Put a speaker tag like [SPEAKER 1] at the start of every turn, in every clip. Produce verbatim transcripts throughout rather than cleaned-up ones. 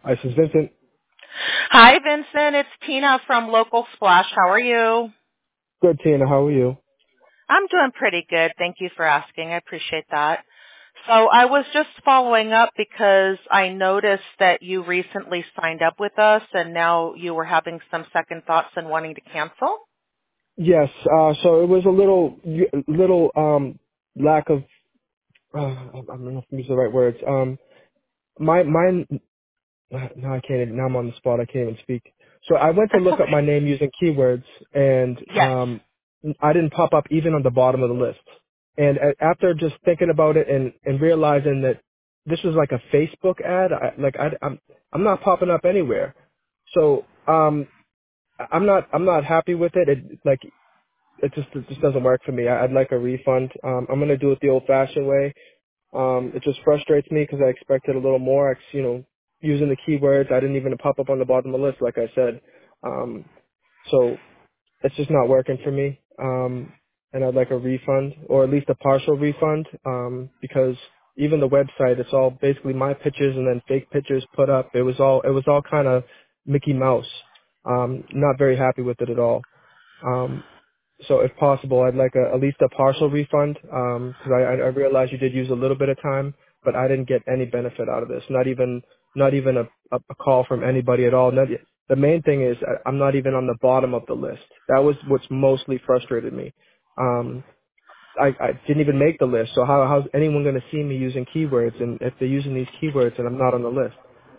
[SPEAKER 1] Hi, this is Vincent.
[SPEAKER 2] Hi, Vincent. It's Tina from Local Splash. How are you?
[SPEAKER 1] Good, Tina. How are you?
[SPEAKER 2] I'm doing pretty good. Thank you for asking. I appreciate that. So I was just following up because I noticed that you recently signed up with us and now you were having some second thoughts and wanting to cancel.
[SPEAKER 1] Yes. Uh, so it was a little, little um, lack of. Uh, I don't know if I'm using the right words. Um, my, mine. Now I can't. Even, now I'm on the spot. I can't even speak. So I went to
[SPEAKER 2] That's
[SPEAKER 1] look up
[SPEAKER 2] okay.
[SPEAKER 1] my name using keywords, and
[SPEAKER 2] Yes.
[SPEAKER 1] um, I didn't pop up even on the bottom of the list. And a- after just thinking about it and, and realizing that this was like a Facebook ad, I, like I, I'm I'm not popping up anywhere. So um, I'm not I'm not happy with it. It like it just it just doesn't work for me. I, I'd like a refund. Um, I'm gonna do it the old-fashioned way. Um, it just frustrates me because I expected a little more. Ex- You know, using the keywords, I didn't even pop up on the bottom of the list, like I said. Um, so it's just not working for me. Um, and I'd like a refund, or at least a partial refund, um, because even the website, it's all basically my pictures and then fake pictures put up. It was all it was all kind of Mickey Mouse. Um, not very happy with it at all. Um, so if possible, I'd like a, at least a partial refund because I, I realize you did use a little bit of time, but I didn't get any benefit out of this. Not even not even a, a, a call from anybody at all. Not, the main thing is I- I'm not even on the bottom of the list. That was what's mostly frustrated me. Um, I, I didn't even make the list, so how how's anyone going to see me using keywords? And if they're using these keywords and I'm not on the list?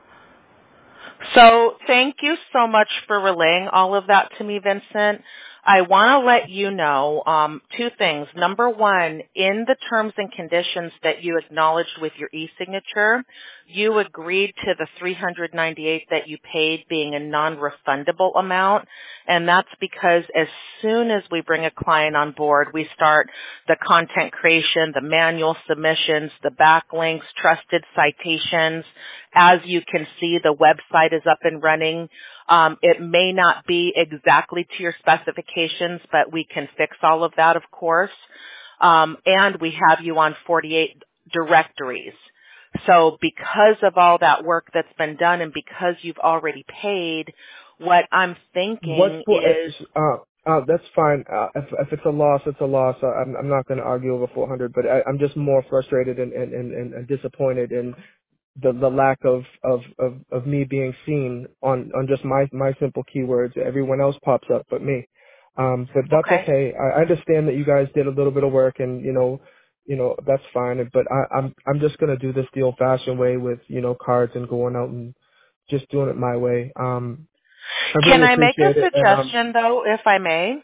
[SPEAKER 2] So thank you so much for relaying all of that to me, Vincent. I want to let you know um, two things. Number one, in the terms and conditions that you acknowledged with your e-signature, you agreed to the three hundred ninety-eight dollars that you paid being a non-refundable amount, and that's because as soon as we bring a client on board, we start the content creation, the manual submissions, the backlinks, trusted citations. As you can see, the website is up and running. Um, it may not be exactly to your specifications, but we can fix all of that, of course. Um, and we have you on forty-eight directories. So because of all that work that's been done and because you've already paid, what I'm
[SPEAKER 1] What's
[SPEAKER 2] thinking
[SPEAKER 1] for?
[SPEAKER 2] is,
[SPEAKER 1] Uh, uh, that's fine. Uh, if, if it's a loss, it's a loss. Uh, I'm, I'm not going to argue over four hundred, but I, I'm just more frustrated and, and, and, and and disappointed in the, the lack of, of, of, of me being seen on, on just my, my simple keywords. Everyone else pops up but me. Um, but that's
[SPEAKER 2] okay,
[SPEAKER 1] okay. I, I understand that you guys did a little bit of work and, you know, you know, that's fine. But I, I'm, I'm just going to do this the old fashioned way with, you know, cards and going out and just doing it my way. Um, I
[SPEAKER 2] can
[SPEAKER 1] really
[SPEAKER 2] I make a
[SPEAKER 1] appreciate it. And, um,
[SPEAKER 2] suggestion though, if I may?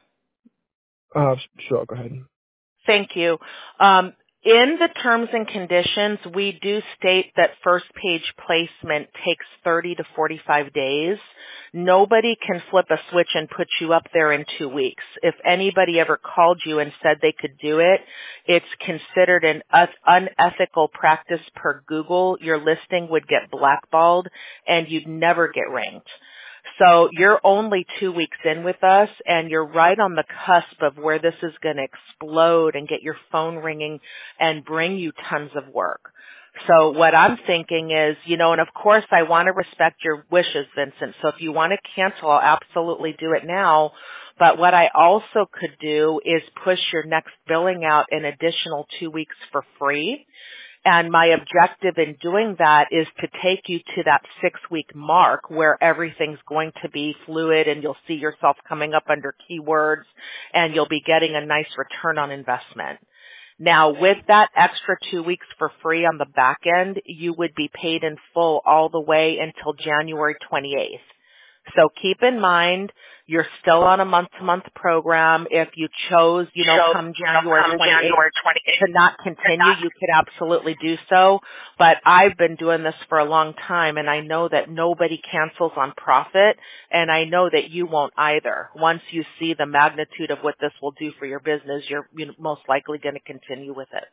[SPEAKER 1] uh, sure, go ahead.
[SPEAKER 2] Thank you. Um, in the terms and conditions, we do state that first page placement takes thirty to forty-five days. Nobody can flip a switch and put you up there in two weeks. If anybody ever called you and said they could do it, it's considered an un- unethical practice per Google. Your listing would get blackballed and you'd never get ranked. So you're only two weeks in with us and you're right on the cusp of where this is going to explode and get your phone ringing and bring you tons of work. So what I'm thinking is, you know, and of course I want to respect your wishes, Vincent. So if you want to cancel, I'll absolutely do it now. But what I also could do is push your next billing out an additional two weeks for free. And my objective in doing that is to take you to that six week mark where everything's going to be fluid and you'll see yourself coming up under keywords and you'll be getting a nice return on investment. Now with that extra two weeks for free on the back end, you would be paid in full all the way until January twenty-eighth. So keep in mind, you're still on a month-to-month program. If you chose, you know,
[SPEAKER 1] So,
[SPEAKER 2] come
[SPEAKER 1] you know,
[SPEAKER 2] January
[SPEAKER 1] come
[SPEAKER 2] twenty-eighth
[SPEAKER 1] January twenty-eighth,
[SPEAKER 2] to not
[SPEAKER 1] to
[SPEAKER 2] continue,
[SPEAKER 1] not.
[SPEAKER 2] you could absolutely do so. But I've been doing this for a long time and I know that nobody cancels on profit and I know that you won't either. Once you see the magnitude of what this will do for your business, you're, you're most likely going to continue with it.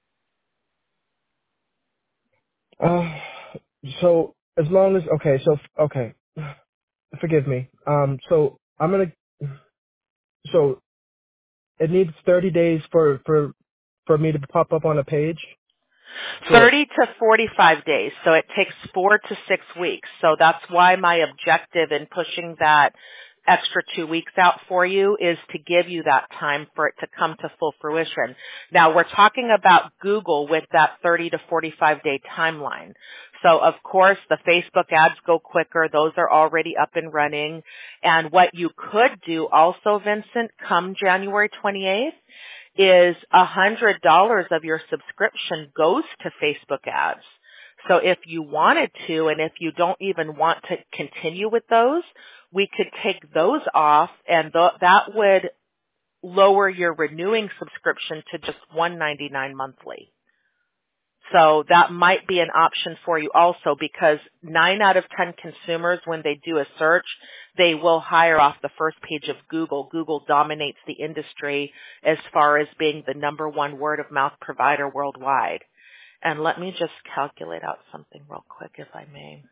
[SPEAKER 1] Uh, so as long as okay, so okay, forgive me. Um, so I'm gonna. So it needs thirty days for for for me to pop up on a page. Sure.
[SPEAKER 2] thirty to forty-five days. So it takes four to six weeks. So that's why my objective in pushing that extra two weeks out for you is to give you that time for it to come to full fruition. Now we're talking about Google with that thirty to forty-five day timeline. So of course the Facebook ads go quicker. Those are already up and running. And what you could do also, Vincent, come January twenty-eighth is a hundred dollars of your subscription goes to Facebook ads. So if you wanted to, and if you don't even want to continue with those, we could take those off, and th- that would lower your renewing subscription to just one ninety-nine monthly. So that might be an option for you also, because nine out of ten consumers, when they do a search, they will hire off the first page of Google. Google dominates the industry as far as being the number one word of mouth provider worldwide. And let me just calculate out something real quick, if I may.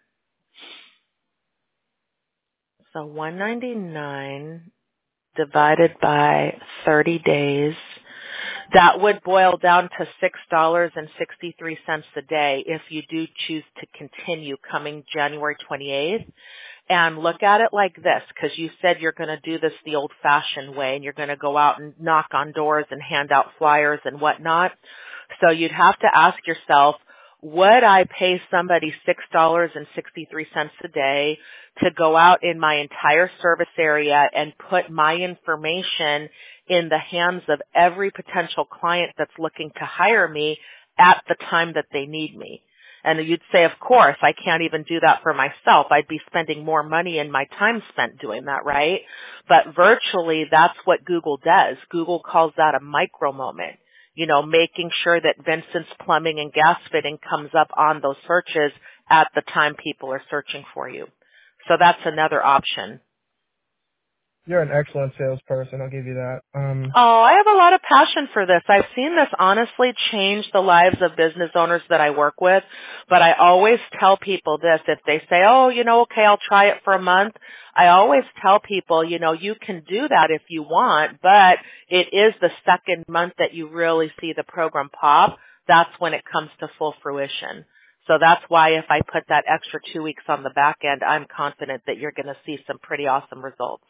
[SPEAKER 2] So one ninety-nine divided by thirty days, that would boil down to six dollars and sixty-three cents a day if you do choose to continue coming January twenty-eighth. And look at it like this, because you said you're going to do this the old-fashioned way, and you're going to go out and knock on doors and hand out flyers and whatnot. So you'd have to ask yourself, would I pay somebody six dollars and sixty-three cents a day to go out in my entire service area and put my information in the hands of every potential client that's looking to hire me at the time that they need me? And you'd say, of course, I can't even do that for myself. I'd be spending more money and my time spent doing that, right? But virtually, that's what Google does. Google calls that a micro moment. You know, making sure that Vincent's Plumbing and Gas Fitting comes up on those searches at the time people are searching for you. So that's another option.
[SPEAKER 1] You're an excellent salesperson. I'll give you that. Um,
[SPEAKER 2] Oh, I have a lot of passion for this. I've seen this honestly change the lives of business owners that I work with, but I always tell people this. If they say, oh, you know, okay, I'll try it for a month, I always tell people, you know, you can do that if you want, but it is the second month that you really see the program pop. That's when it comes to full fruition. So that's why if I put that extra two weeks on the back end, I'm confident that you're going to see some pretty awesome results.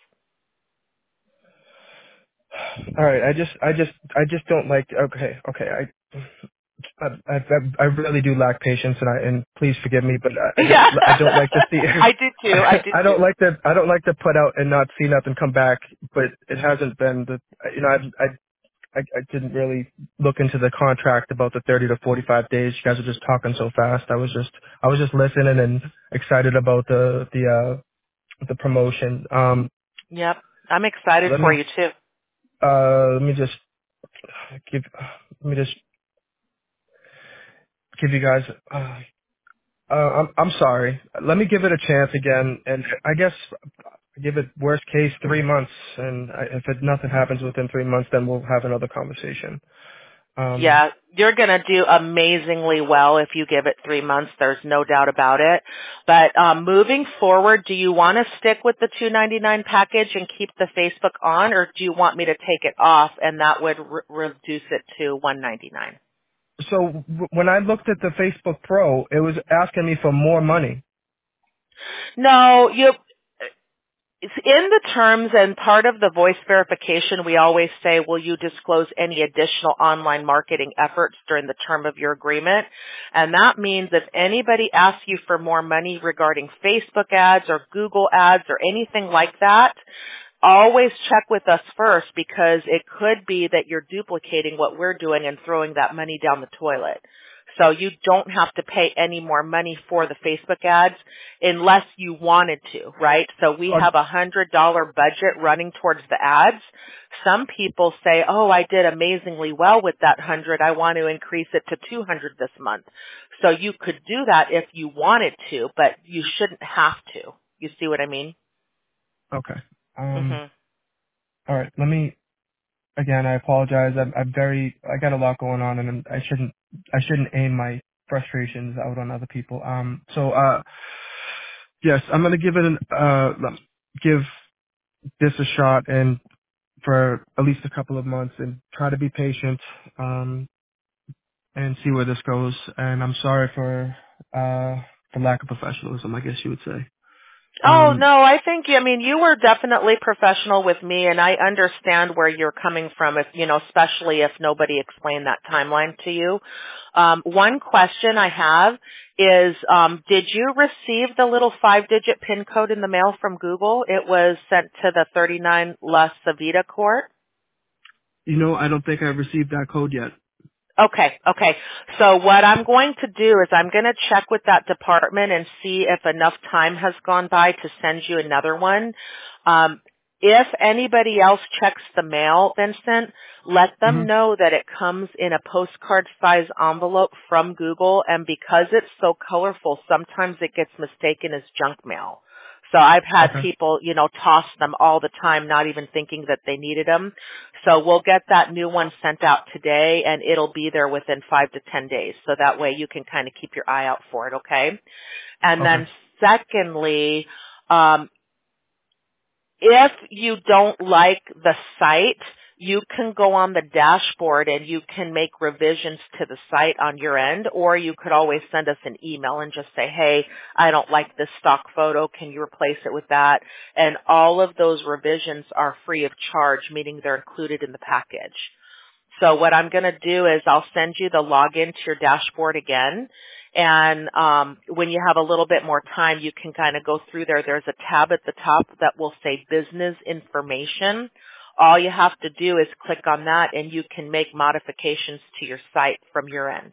[SPEAKER 1] all right. I just, I just, I just don't like. Okay, okay. I, I, I, I really do lack patience, and I, and please forgive me, but I, I just,
[SPEAKER 2] Yeah,
[SPEAKER 1] I don't like to see.
[SPEAKER 2] I do too. I do
[SPEAKER 1] I don't
[SPEAKER 2] too.
[SPEAKER 1] like to, I don't like to put out and not see nothing come back. But it hasn't been the, you know, I, I, I, I didn't really look into the contract about the thirty to forty-five days. You guys are just talking so fast. I was just, I was just listening and excited about the, the, uh, the promotion. Um,
[SPEAKER 2] Yep. I'm excited
[SPEAKER 1] let
[SPEAKER 2] for
[SPEAKER 1] me,
[SPEAKER 2] you too.
[SPEAKER 1] uh, let me just give, let me just give you guys. Uh, uh, I'm I'm sorry. Let me give it a chance again, and I guess give it worst case three months, and I, if it, nothing happens within three months, then we'll have another conversation. Um,
[SPEAKER 2] Yeah, you're going to do amazingly well if you give it three months. There's no doubt about it. But um, moving forward, do you want to stick with the two ninety-nine package and keep the Facebook on, or do you want me to take it off and that would re- reduce it to one ninety-nine?
[SPEAKER 1] so w- when I looked at the Facebook Pro, it was asking me for more money.
[SPEAKER 2] No, you. It's in the terms and part of the voice verification, we always say, will you disclose any additional online marketing efforts during the term of your agreement? And that means if anybody asks you for more money regarding Facebook ads or Google ads or anything like that, always check with us first, because it could be that you're duplicating what we're doing and throwing that money down the toilet. So you don't have to pay any more money for the Facebook ads unless you wanted to, right? So we
[SPEAKER 1] Uh,
[SPEAKER 2] have a one hundred dollars budget running towards the ads. Some people say, oh, I did amazingly well with that one hundred. I want to increase it to two hundred this month. So you could do that if you wanted to, but you shouldn't have to. You see what I mean?
[SPEAKER 1] okay. Um,
[SPEAKER 2] hmm
[SPEAKER 1] all right. Let me again. I apologize. I'm, I'm very. I got a lot going on, and I'm, I shouldn't. I shouldn't aim my frustrations out on other people. Um. So, uh, yes, I'm gonna give it an. Uh, give this a shot, and for at least a couple of months, and try to be patient. Um. and see where this goes. And I'm sorry for uh the lack of professionalism, I guess you would say.
[SPEAKER 2] Oh,
[SPEAKER 1] Um,
[SPEAKER 2] no, I think, I mean, you were definitely professional with me, and I understand where you're coming from, if, you know, especially if nobody explained that timeline to you. Um, one question I have is, um, did you receive the little five-digit PIN code in the mail from Google? It was sent to the thirty-nine La Savita court.
[SPEAKER 1] you know, I don't think I've received that code yet.
[SPEAKER 2] Okay, okay. So what I'm going to do is I'm going to check with that department and see if enough time has gone by to send you another one. Um, if anybody else checks the mail, Vincent, let them
[SPEAKER 1] Mhm.
[SPEAKER 2] know that it comes in a postcard size envelope from Google, and because it's so colorful, sometimes it gets mistaken as junk mail. So I've had
[SPEAKER 1] Okay.
[SPEAKER 2] people, you know, toss them all the time, not even thinking that they needed them. So we'll get that new one sent out today, and it'll be there within five to ten days. So that way you can kind of keep your eye out for it, okay? And
[SPEAKER 1] Okay.
[SPEAKER 2] then secondly, um, if you don't like the site, you can go on the dashboard and you can make revisions to the site on your end, or you could always send us an email and just say, hey, I don't like this stock photo. Can you replace it with that? And all of those revisions are free of charge, meaning they're included in the package. So what I'm going to do is I'll send you the login to your dashboard again. And um, when you have a little bit more time, you can kind of go through there. There's a tab at the top that will say business information. All you have to do is click on that and you can make modifications to your site from your end.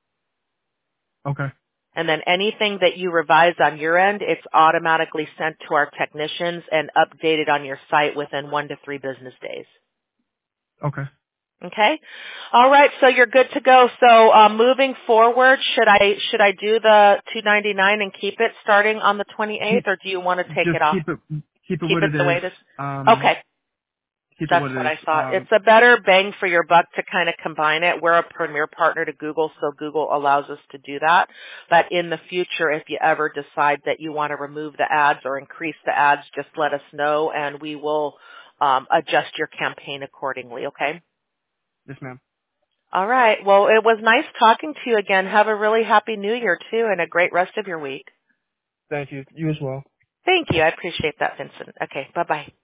[SPEAKER 1] Okay.
[SPEAKER 2] And then anything that you revise on your end, it's automatically sent to our technicians and updated on your site within one to three business days.
[SPEAKER 1] Okay.
[SPEAKER 2] Okay. All right. So you're good to go. So um, moving forward, should I should I do the two ninety-nine and keep it starting on the twenty-eighth,
[SPEAKER 1] Keep
[SPEAKER 2] or do you want to take
[SPEAKER 1] just
[SPEAKER 2] it off?
[SPEAKER 1] keep it keep it
[SPEAKER 2] Keep
[SPEAKER 1] what
[SPEAKER 2] it
[SPEAKER 1] it
[SPEAKER 2] the way
[SPEAKER 1] is.
[SPEAKER 2] it is.
[SPEAKER 1] Um,
[SPEAKER 2] Okay.
[SPEAKER 1] keep it
[SPEAKER 2] That's
[SPEAKER 1] what
[SPEAKER 2] what
[SPEAKER 1] it is.
[SPEAKER 2] I thought. It's
[SPEAKER 1] Um,
[SPEAKER 2] a better bang for your buck to kind of combine it. We're a premier partner to Google, so Google allows us to do that. But in the future, if you ever decide that you want to remove the ads or increase the ads, just let us know, and we will um, adjust your campaign accordingly. Okay.
[SPEAKER 1] yes, ma'am.
[SPEAKER 2] All right. Well, it was nice talking to you again. Have a really happy new year, too, and a great rest of your week.
[SPEAKER 1] Thank you. You as well.
[SPEAKER 2] Thank you. I appreciate that, Vincent. Okay. Bye-bye.